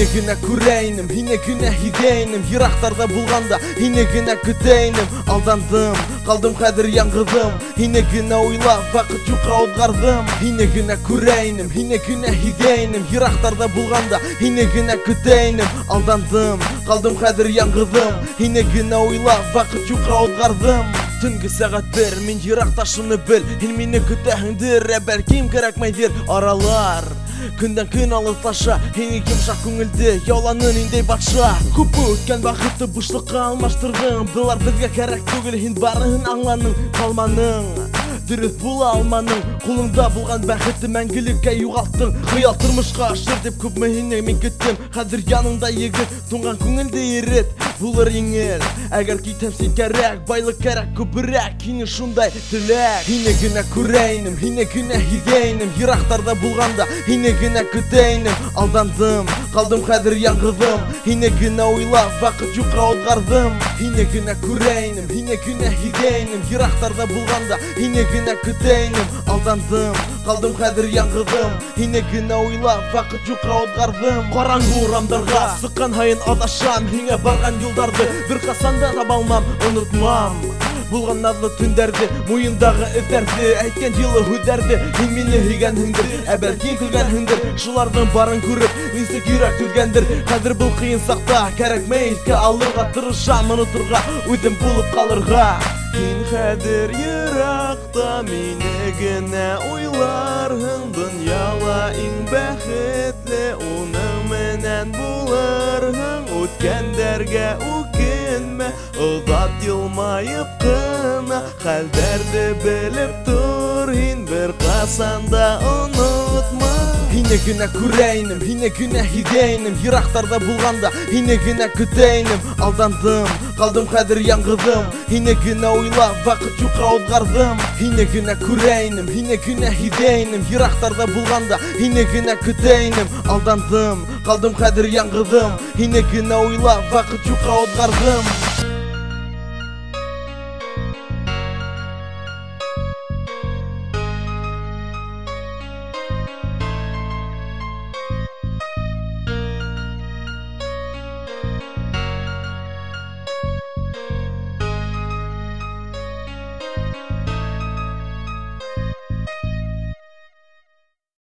Hinegine kureynim, hinegine hideynim. Yıraqtarda bulganda hinegine küteynim. Aldandım, kaldım kadir yangıdım. Hinegine oylap vakit yuqa odgardım. Hinegine kureynim, hinegine hideynim. Yıraqtarda bulganda hinegine küteynim. Aldandım, kaldım kadir yangıdım. Hinegine oylap vakit yuqa odgardım. Tüngi saat 1 min yıraqtaşını bil. Hilmini kütehindir, belkim kerakmaydir aralar. Күндән көн алып таша, һине йомшак күңелде, яланын инде батша. Күп үткән вакытты бушлыкка алмаштырдың. Булар безгә кирәк түгел, һин барыһын аңланың, калманың. Дөрес була алманың, кулыңда булган бәхетте мәңгелеккә югалттың. Хыял тормышка ашыр дип күпме һине мин көттем. Хәзер яныңда егет, туңган күңелде ирет. Булыр иңел, әгәр китәм син кирәк, байлык кирәк күбрәк, һине шундай теләк. Һине генә күрәйнем, һине генә һидәйнем. Йырактарда булганда һине генә көтәйнем. Алдандым, калдым хәзер яңгыдым. Һине генә уйлап вакыт юкка отгардым. Һине генә күрәйнем, һине генә һидәйнем. Йырактарда булганда һине генә көтәйнем. Алдандым, калдым хәзер яңгыдым. Һине генә уйлап вакыт юкка отгардым. Караңгы урамдарга сыккан һайын адашам. Һиңә барган юлдарды бер касан да таба алмам, онытмам. Булган надлы түндәрде, муендагы эзләрде, әйткән җылы һүзләрде. Һин мине һөйгәнһеңдер, ә бәлки көлгәнһеңдер. Шуларның барын күреп, нисек йөрәк түзгәндер. Хәзер бу кыен сакта, кирәкмәй искә алырга тырышам, онытырга, үзем булып калырга. Һин хәзер йыракта, мине генә уйларһың. Дөньяла иң бәхетле, уның менән булырһың. Үткәндәргә үкенмә, озат елмаеп кына. Хәлдәрде белеп тур, һин бер касан да онытма. Һине генә күрәйнем, һине генә һидәйнем. Йырактарда булганда һине генә көтәйнем. Алдандым, калдым хәзер яңгыдым. Һине генә уйлап вакыт юкка отгардым. Һине генә күрәйнем, һине генә һидәйнем. Йырактарда булганда һине генә көтәйнем. Алдандым, калдым хәзер яңгыдым. Һине генә уйлап вакыт юкка отгардым.